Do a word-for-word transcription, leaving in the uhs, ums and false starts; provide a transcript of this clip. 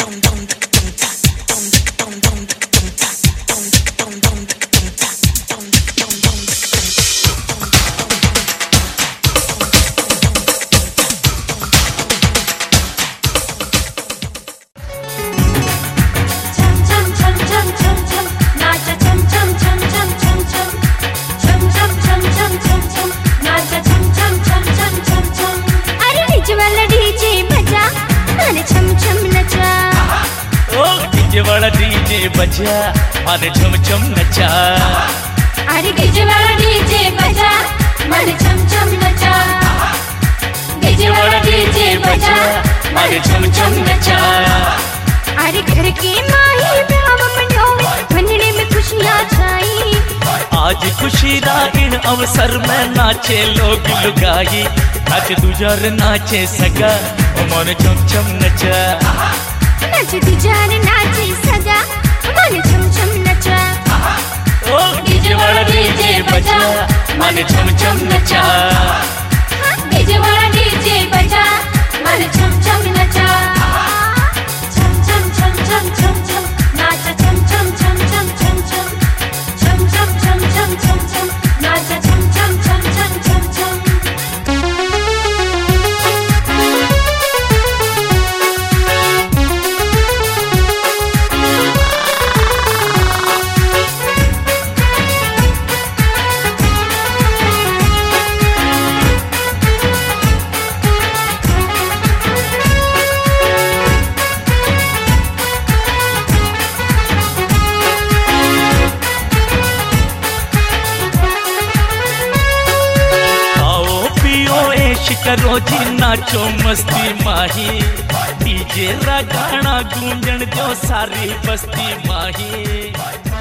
वाला डीजे बजा माने झम झम नचा। अरे डीजे वाला डीजे बजा माने झम झम नचा। डीजे वाला डीजे बजा माने झम झम नचा। अरे घर के माही ब्याह मनो बनने में खुशियाँ छाई। आज खुशी दा इन अवसर में नाचे लोग लुगाई। नाच दूजार नाचे सगा माने झम झम नचा। नाचे दूजार नाचे सगा माने झम झम नचा। ओ डीजे वाला डीजे बजा माने झम झम नचा। डीजे वाला डीजे बजा माने झम झम नचा। झम झम झम झम झम झम नाचा झम झम झम झम झम झम झम झम झम झम झम झम नाचा झम झम झम झम झम झम। करो जी नाचो मस्ती माही। डीजे रा गाना गूंजन जो सारी बस्ती माही।